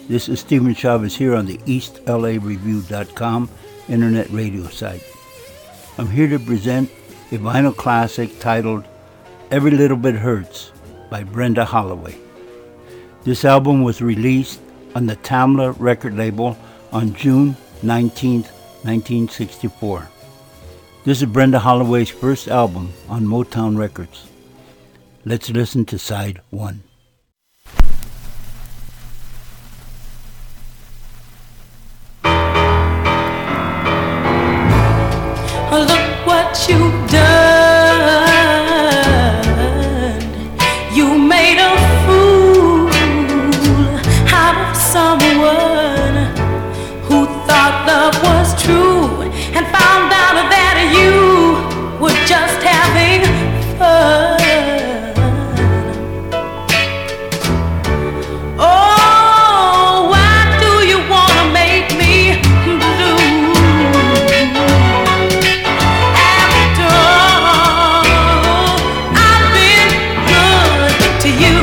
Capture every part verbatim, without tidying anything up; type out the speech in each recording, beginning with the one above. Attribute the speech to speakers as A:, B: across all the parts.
A: This is Stephen Chavez here on the East L A Review dot com internet radio site. I'm here to present a vinyl classic titled Every Little Bit Hurts by Brenda Holloway. This album was released on the Tamla record label on June nineteenth, nineteen sixty-four. This is Brenda Holloway's first album on Motown Records. Let's listen to side one.
B: Look what you've done. You made a fool out of someone who thought love was true and found out that you were just having fun. Oh, why do you want to make me blue? After all, I've been good to you.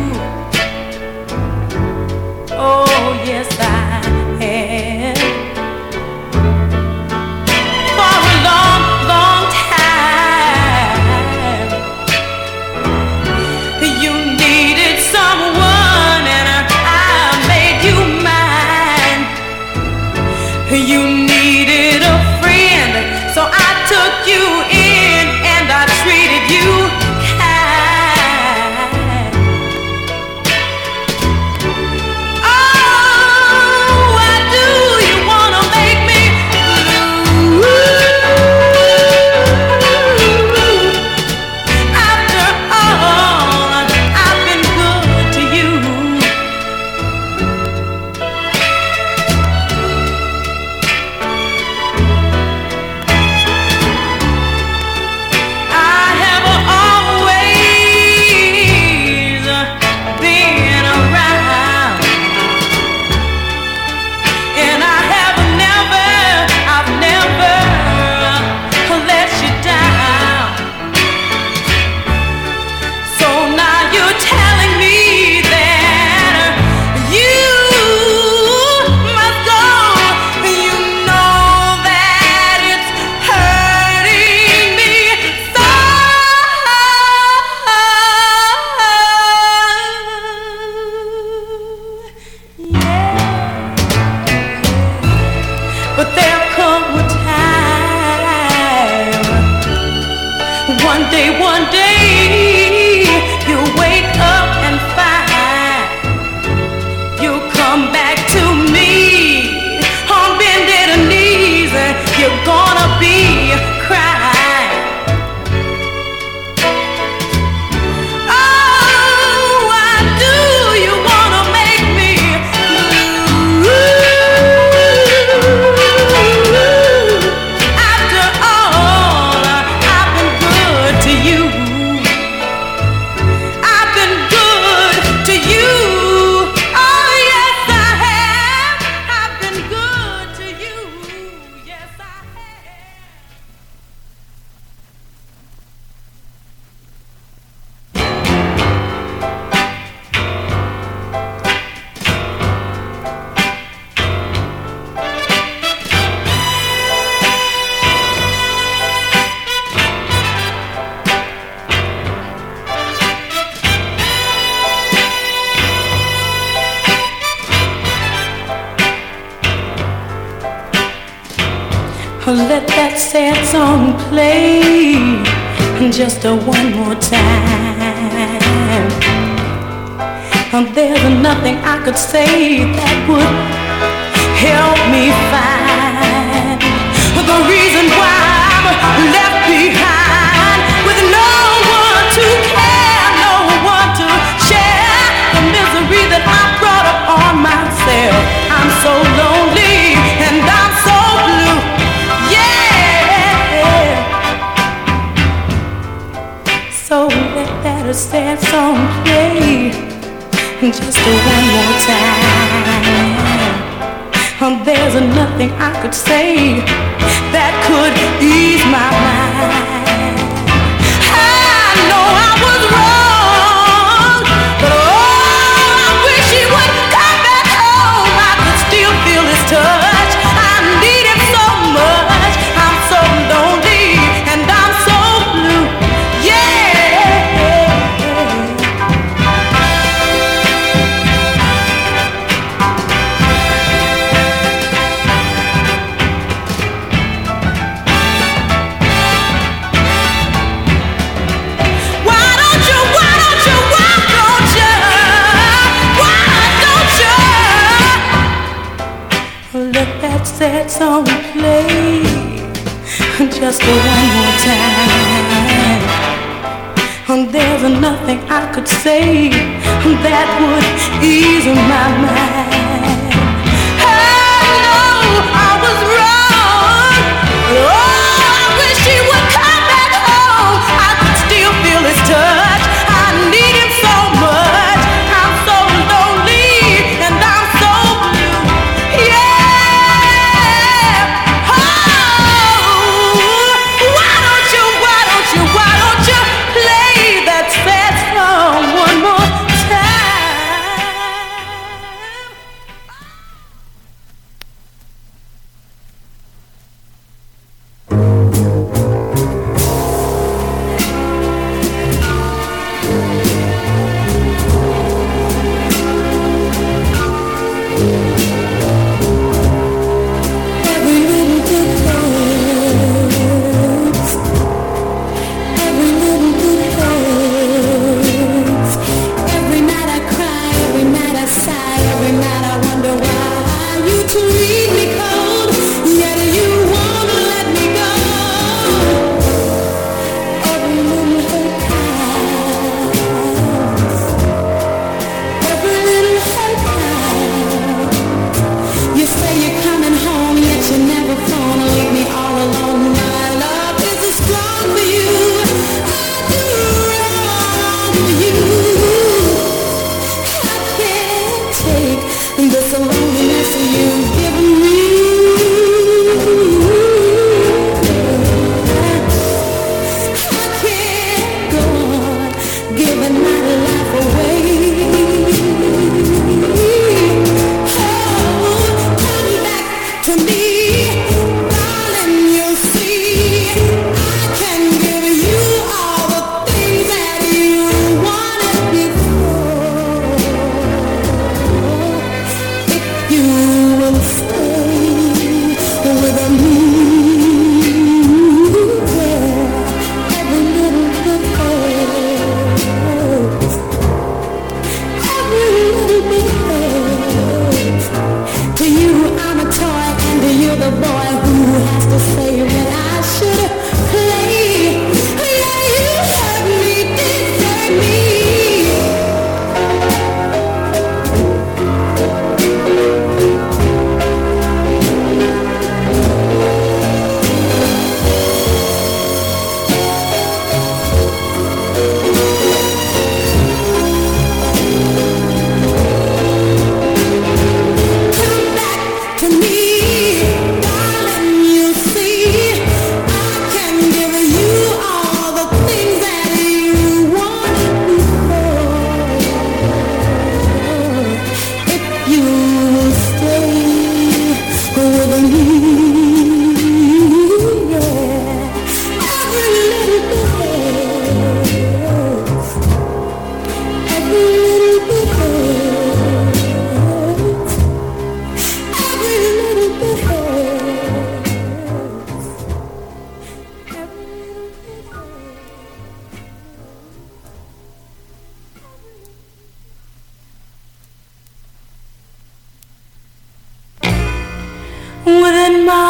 B: Oh, yes, I have. For a long, long time, you needed someone, and I made you mine. You needed a friend, so I took you in, and I treated you kind. Oh, why do you wanna make me blue? After all, I've been good to you. I have always been around, and I have never, I've never let you down. So now you're telling me that you must go. You know that it's hurting me so. Yeah. But there'll come a time, one day, one day, you'll wake up and find you'll come back to me on bended knees, and you're gonna be crying. Oh, why do you wanna make me blue? After all, I've been good to you. I've been good to you. Oh, yes, I have. I've been good to you. Yes, I have. Let that sad song play just a one more time. There's nothing I could say that would help me find the reason why I'm left behind with no one to care, no one to share the misery that I brought upon myself. I'm so lonely and I'm so blue. Yeah. So let that sad song play just a one more time. There's nothing I could say that could ease my mind. I know I was wrong, but oh, I wish he would come back home. that sad song play just one more time. There's nothing I could say that would ease my mind. I know I was wrong. Oh, I wish he would come back home. I could still feel his touch. I need him so much. I'm so lonely and I'm so blue. Yeah. Oh, why don't you, why don't you, why don't you play that sad song one more within my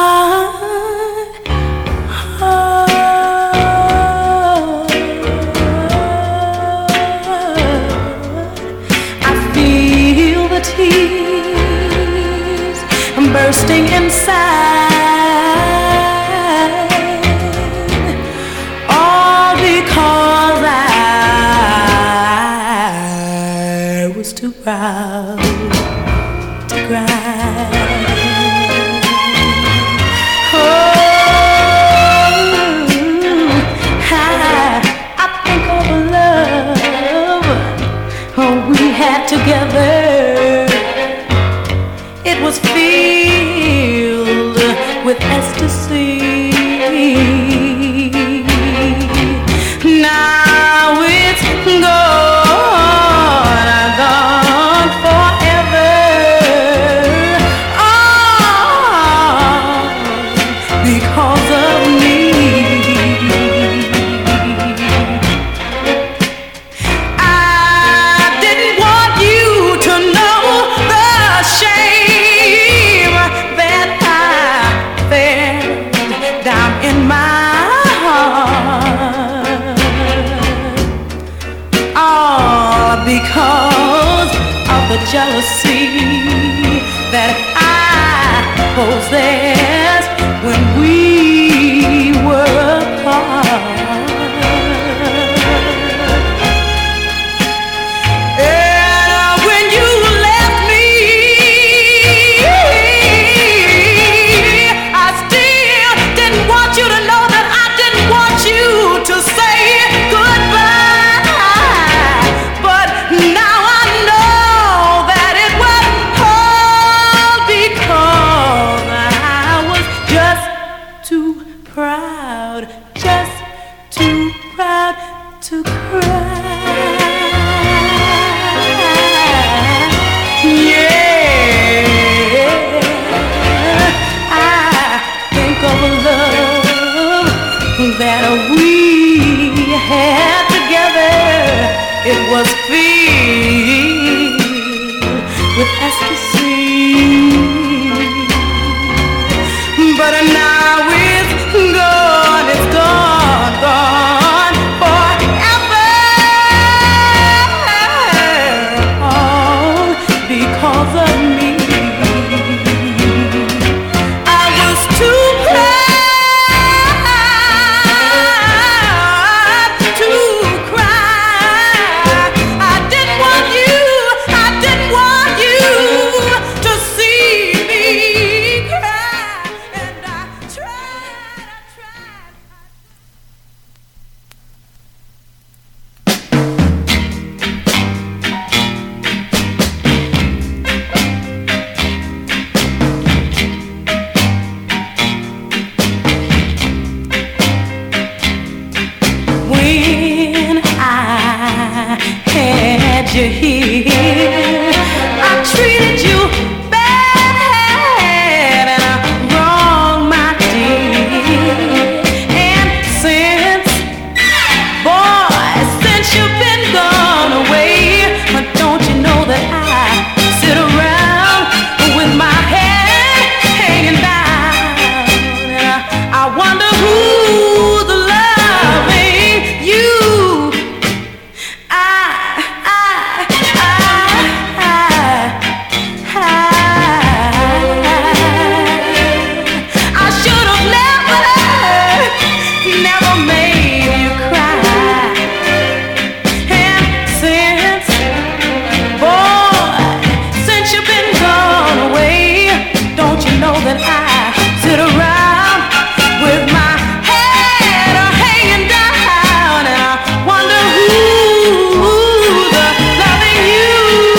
B: heart. I feel the tears bursting inside, all because I was too proud to cry. Together, it was filled with ecstasy. Now it's gone, gone forever. Oh, because of me. Shame that jealousy that I possess when we were apart. And when you left me, I still didn't want you to know that I didn't want you to say goodbye. But now I know that it was all because I was just too proud, just too proud to cry. Yeah, I think of a love that we had together. It was filled with ecstasy, but now it's gone, it's gone, gone forever. All because of me. I was too proud to cry. I didn't want you, I didn't want you to see me cry. And I tried, I tried. When I had you here, I treated you bad and I wrong, my dear. And since, boy, since you've been gone away, don't you know that I sit around with my head hanging down, and I, I wonder who's loving you. I, I, I, I, I should have never, never made you cry. And since, boy, since you've been gone away, don't you know that I sit around with my head hanging down, and I wonder who's loving you.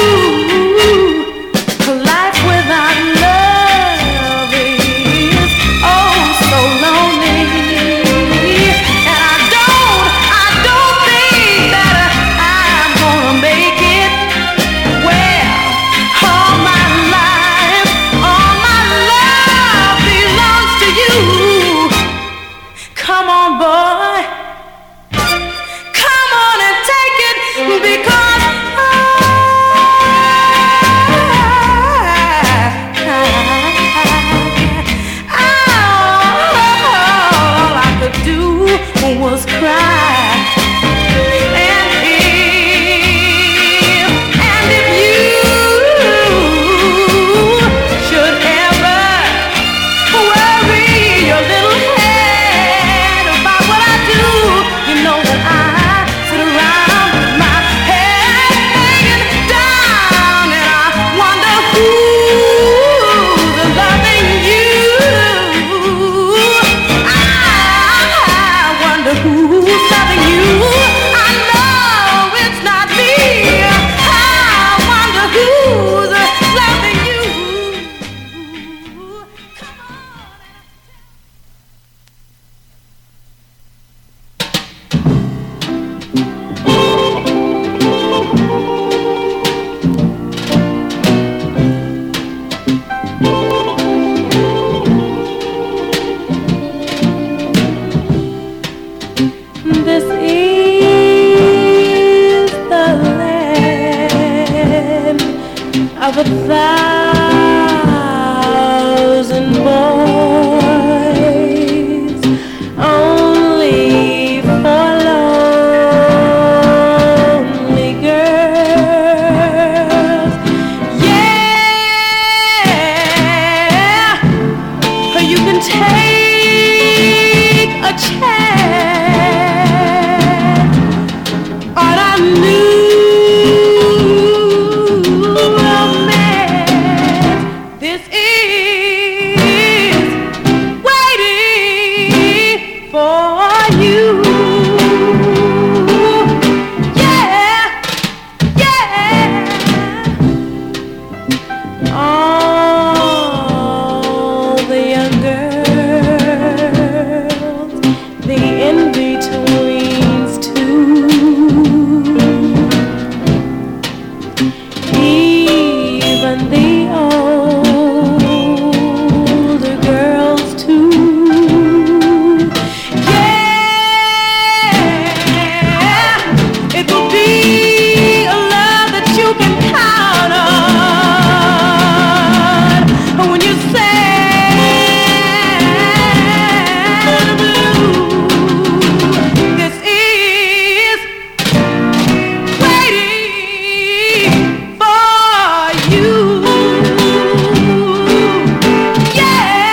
B: Life without love is oh so lonely, and I don't, I don't think that I'm gonna make it. Well, all my life, all my love belongs to you. Come on, boy, come on and take it, because I, all I could do was cry. And if, and if you should ever worry your little head about what I do, you know that I sit around with my head hanging down, and I wonder who's loving you. I wonder who's loving you. I know it's not me. I wonder who's loving you. Come on. This is the land of a thousand boys, only for lonely girls. and the older girls too. Yeah, it will be a love that you can count on when you stand blue. This is waiting for you. Yeah,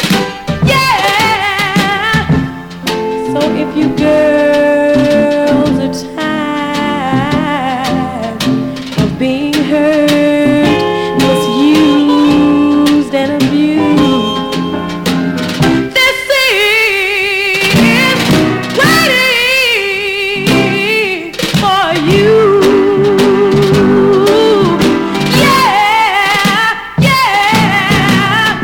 B: yeah. So if you girls are tired of being hurt, misused and abused, this is waiting for you. Yeah, yeah.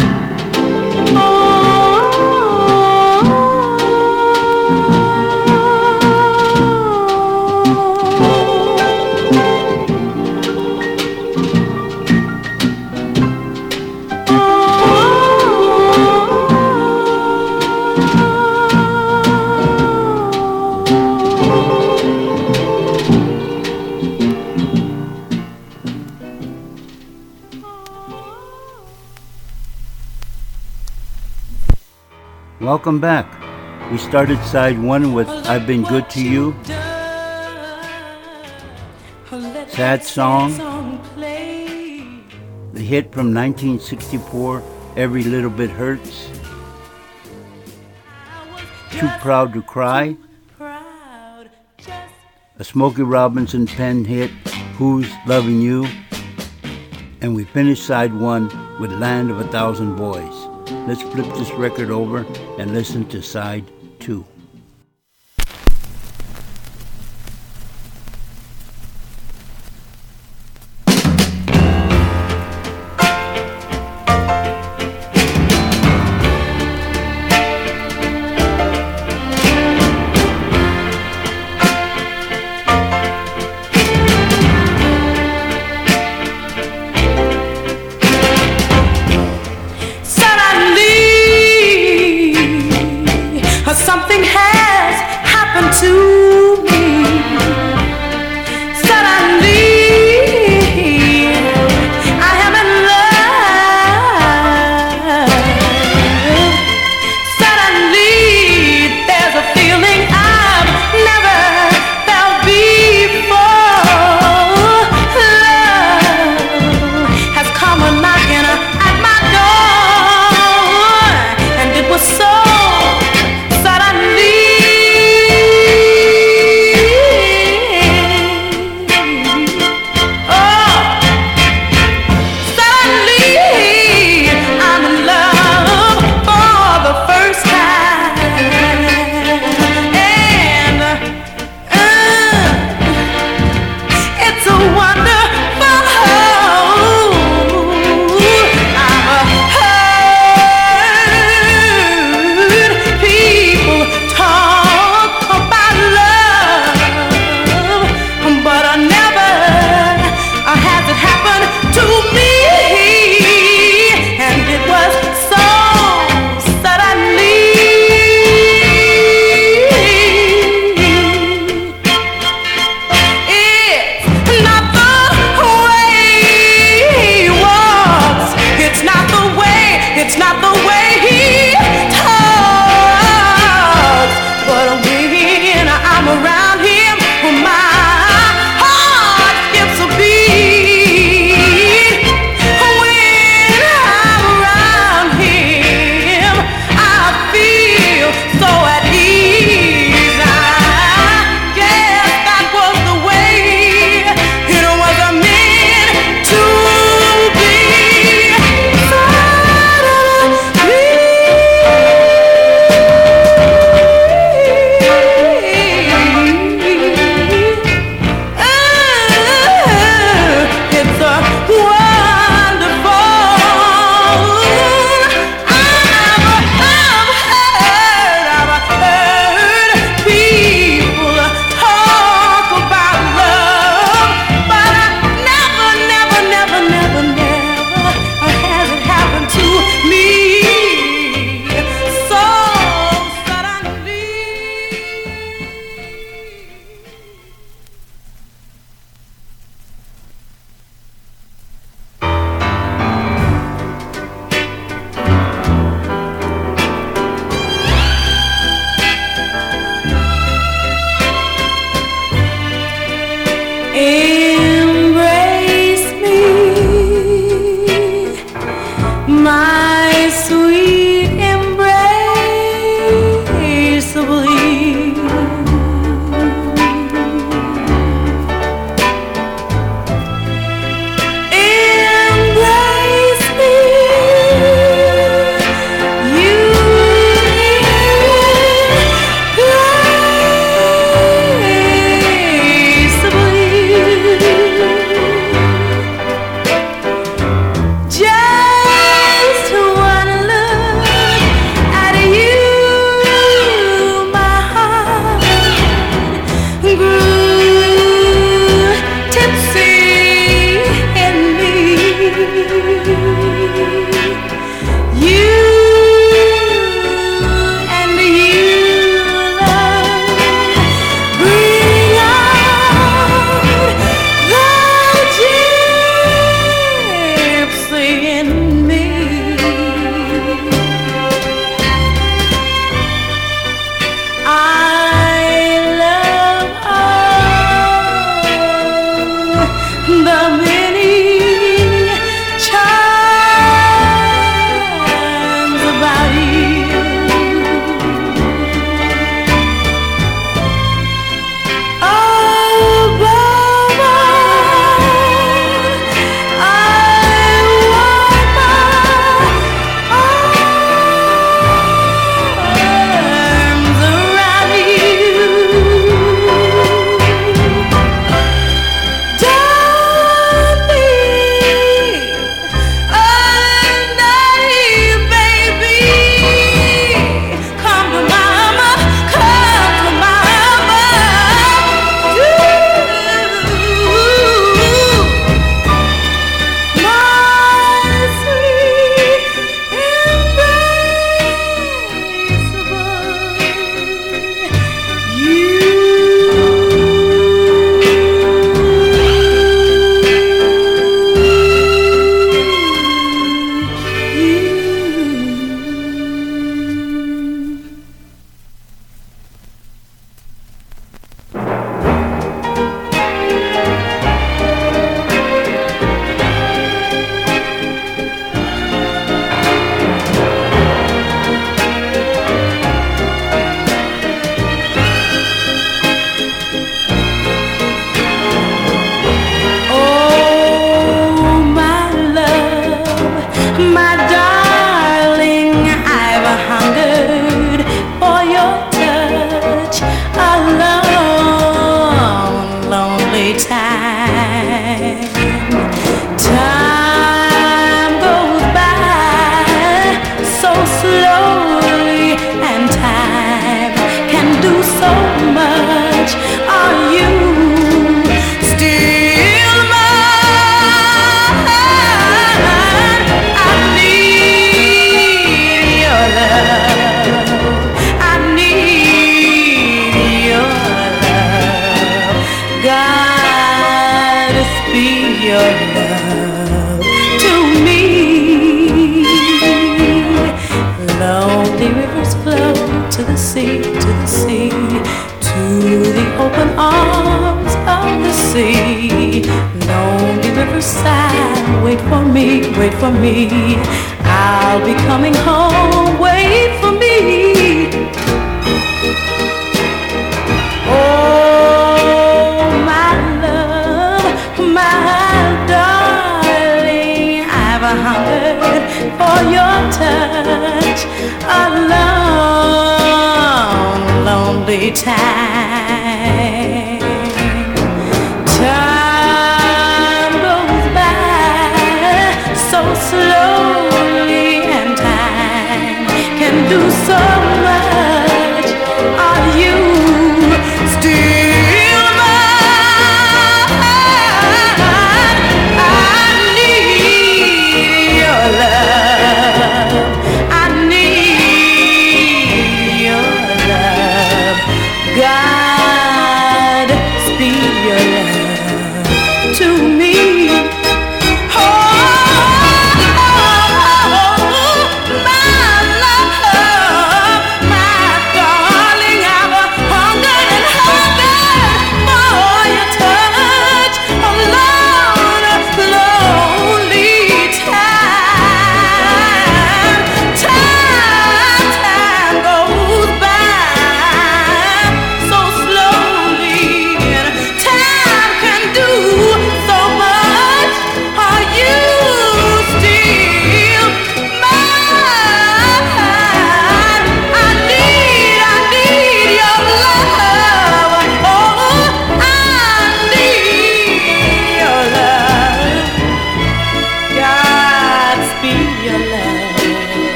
A: Welcome back. We started side one with I've Been Good to You. Sad song. The hit from nineteen sixty-four, Every Little Bit Hurts. Too Proud to Cry. A Smokey Robinson pen hit, Who's Loving You. And we finished side one with Land of a Thousand Boys. Let's flip this record over and listen to side two.
B: Something happened. lonely, lonely riverside. Wait for me, wait for me. I'll be coming home. Wait for me. Oh, my love, my darling, I've a hungered for your touch. A long, lonely time. Time goes by so slowly, and time can do so much. Are you still mine? I need your love. I need your love. God.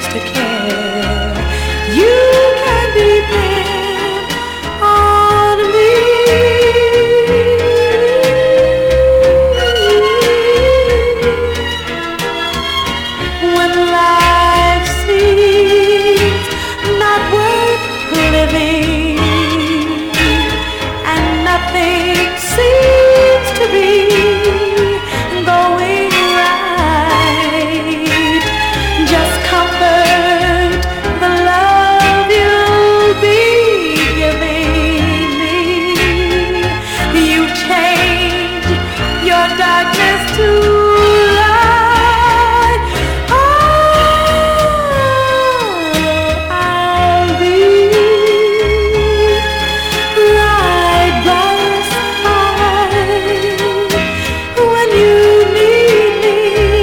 B: to care. You can depend on me. When life seems not worth living and nothing seems to be going right, just comfort the love you'll be giving me. You change your darkness to light. Oh, I'll be right by your side when you need me,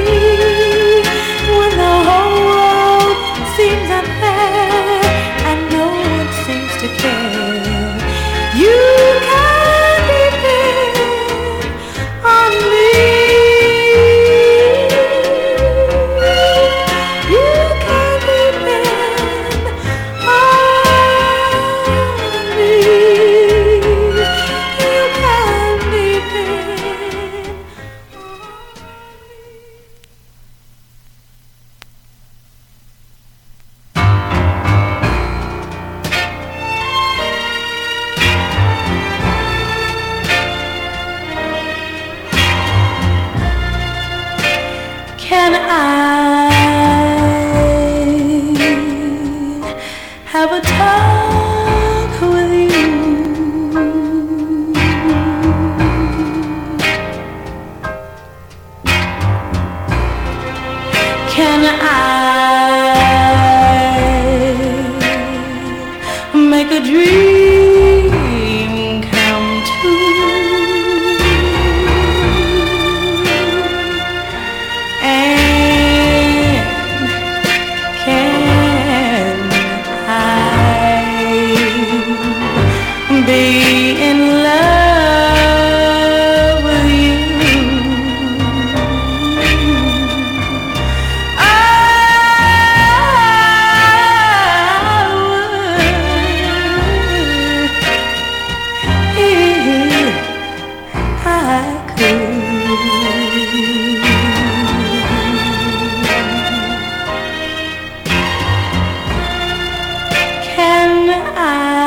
B: when the whole world seems unfair and no one seems to care. You can depend on me. You can depend on me. You can depend on Can I have a talk with you? Can I make a dream come true? And can I be in love with you? I would if I could. Can I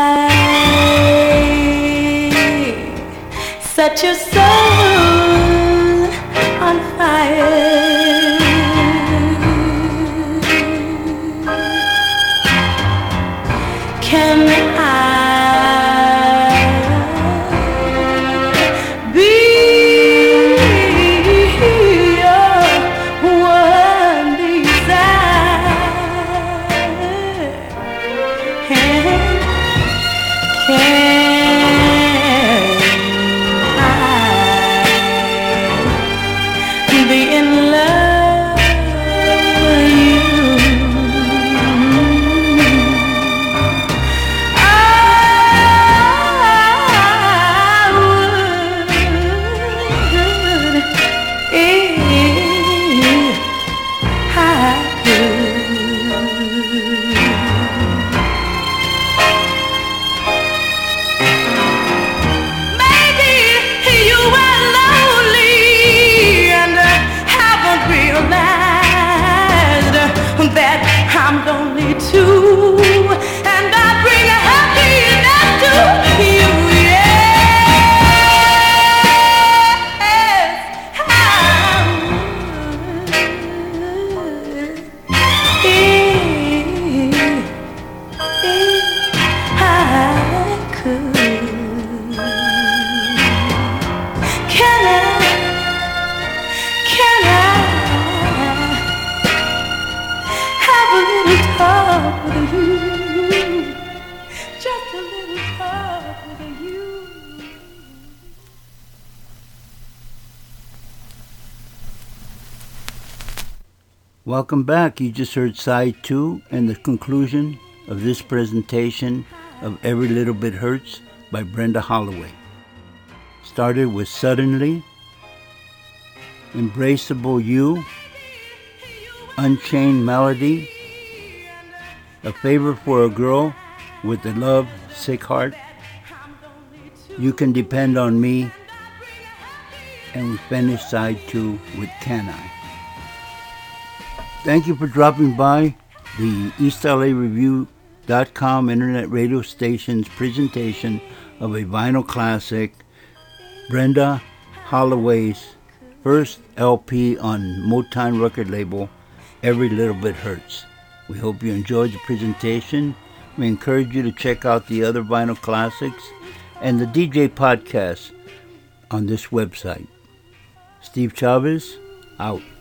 B: set your soul on fire? Can I be your one desire? Can I be in love with you? I would if I could. Maybe you were lonely and uh, haven't realized that I'm lonely too, and I bring a happiness to you. Yes, I would if I could. Can I, can I have a little talk with you? Just a little talk with you.
A: Welcome back. You just heard side two and the conclusion of this presentation of Every Little Bit Hurts by Brenda Holloway. Started with Suddenly, Embraceable You, Unchained Melody, A Favor for a Girl with the Love Sick Heart. You Can Depend on Me. And we finish side two with Can I. Thank you for dropping by the East L A Review dot com internet radio station's presentation of a vinyl classic, Brenda Holloway's first L P on Motown record label, Every Little Bit Hurts. We hope you enjoyed the presentation. We encourage you to check out the other vinyl classics and the D J podcast on this website. Steve Chavez, out.